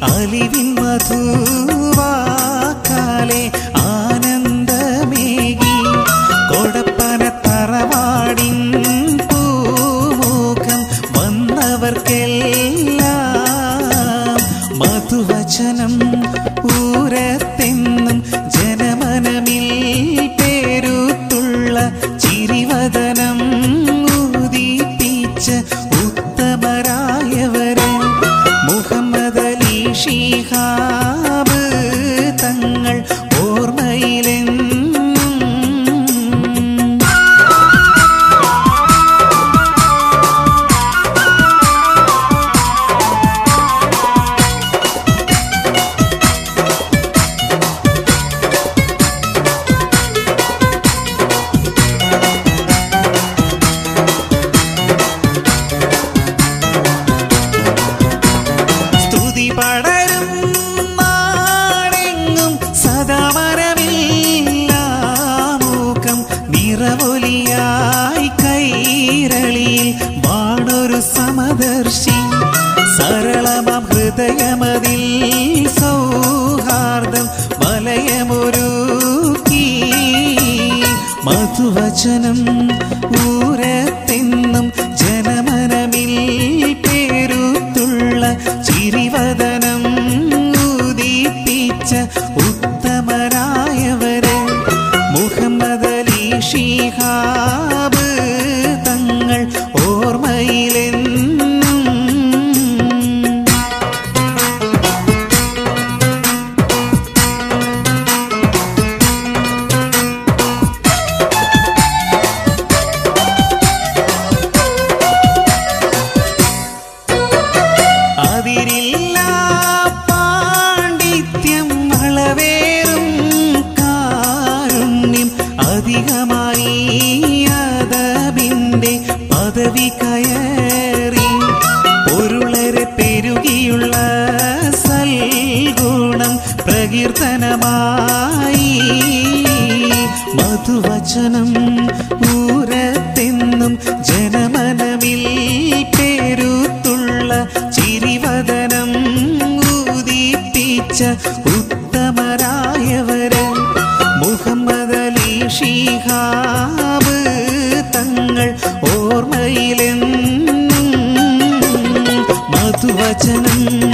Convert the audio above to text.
അലിവിൻ മധുവാക്കാലെ ആനന്ദമേകി കൊടപ്പന തറവാടിൻ പൂമുഖം വന്നവർക്കെല്ലാം മധുവചനം ഊരത്തെന്നും ജനമനമിൽ പേരുത്തുള്ള ചിരിവദനം ഉദിപ്പിച്ച ഉത്തമരായവര് മുഹമ്മദ് അലി ശിഹാബ് തങ്ങൾ ഓർമ്മയിലെന്നും പടരും നാടെങ്ങും സദാമരമില്ലാമൂക്കം നിറവൊലിയായി കൈരളിയിൽ വാണൊരു സമദർശി സരളമം ഹൃദയമതിൽ സൗഹാർദ്ദം വലയമൊരുക്കി മധുവചനം ഊരത്തെന്നും ജനമനമിൽ പേരുത്തുള്ള ചിരിവദനം ഉദിപ്പിച്ച ഉത്തമരായവര് മുഹമ്മദ് അലി ശിഹാബ് തങ്ങൾ ഓർമ്മയിലെന്നും അതിരില്ല പാണ്ഡിത്യം വളവേറും കാരുണ്യം അധികമായി അദബിന്റെ പദവി കയറി പൊരുളരെ പെരുകിയുള്ള സൽഗുണം പ്രകീർത്തനമായി മധുവചനം ഊരത്തെന്നും ജനമനമിൽ പേരുത്തുള്ള ചിരിവദനം ഉദിപ്പിച്ച ഉത്തമരായവര് മുഹമ്മദ് അലി ശിഹാബ് തങ്ങൾ ഓർമ്മയിലെന്നും മധുവചനം